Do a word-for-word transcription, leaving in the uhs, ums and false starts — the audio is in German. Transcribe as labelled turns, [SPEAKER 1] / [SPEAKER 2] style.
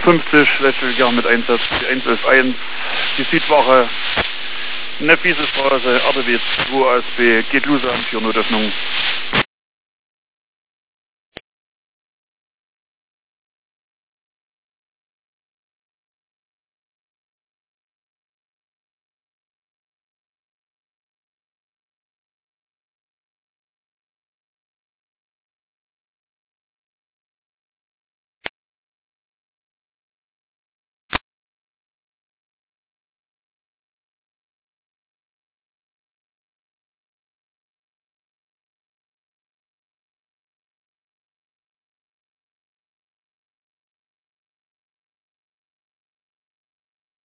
[SPEAKER 1] fünfzig, letztes mit Einsatz die eins elf eins, die Südwache, Nefise Straße, R B W zwei A S B, geht los an vier Notöffnung.